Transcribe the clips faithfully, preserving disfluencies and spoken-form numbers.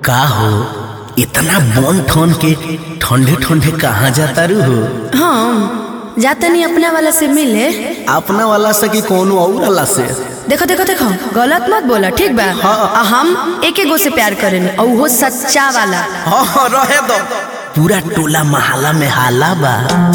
का हो इतना बन ठन के ठंडे ठंडे कहाँ जाता रू हो? हम जाते नहीं अपना वाला से मिले। अपना वाला से कि कोनो और वाला से? देखो देखो देखो गलत मत बोला, ठीक बा? हाँ। हम एक एक गो से प्यार करेंगे और वो सच्चा वाला। हाँ रहे दो। पूरा टोला महला में हाला बा।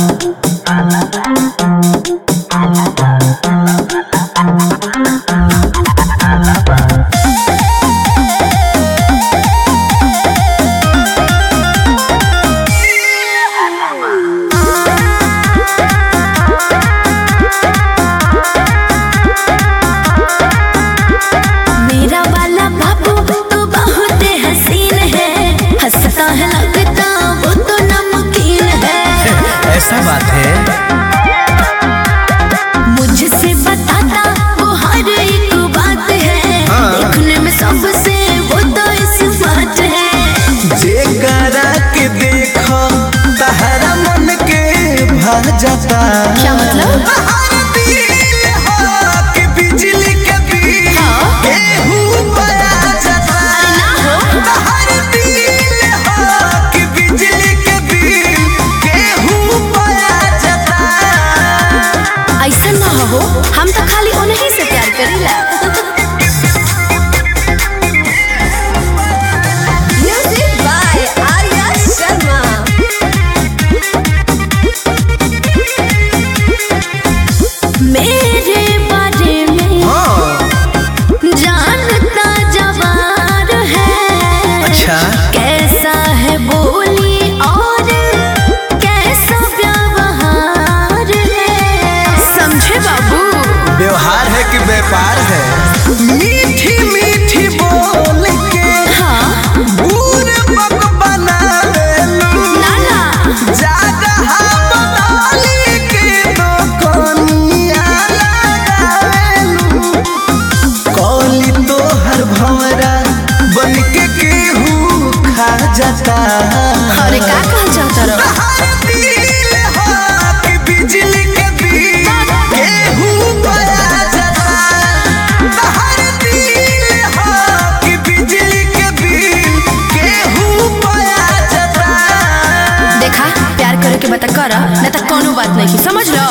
ऐसा बात है मुझसे बताता वो हर एक बात है। हाँ। देखने में सबसे वो तो इस बात है। जे करा के देखो तहरा मन के भा जाता। क्या मतलब? हम तो खाली उन्हीं से प्यार करेला। Music by Arya Sharma. मेरे बारे में हाँ। जानता जवार है। अच्छा। कैसा है बोली और कैसा व्यवहार है, समझे बाबू? व्यवहार है कि व्यापार है? मीठी मीठी बोल के हाँ बूढ़ बक बना लेलू। नाना जागह बदली के दो कोनिया लगावेलू। कौली तो हर भंवरा बन के केहू खा जाता। अरे का कह जाता रो? के बता करा न तो कोनो बात नहीं, समझ लो।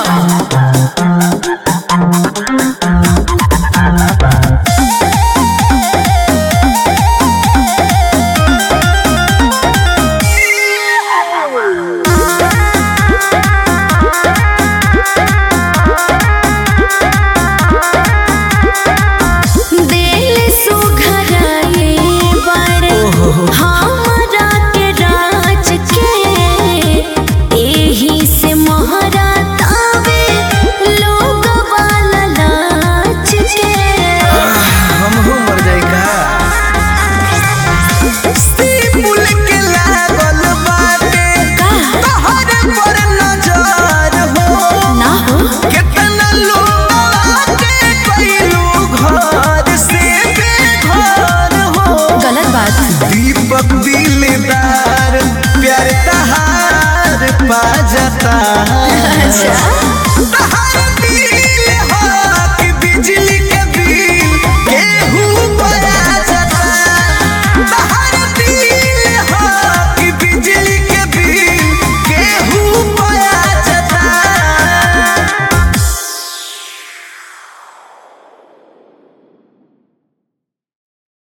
दीपक दिलदार प्यार तहार पा जाता। अच्छा। तहार दिल हो कि बिजली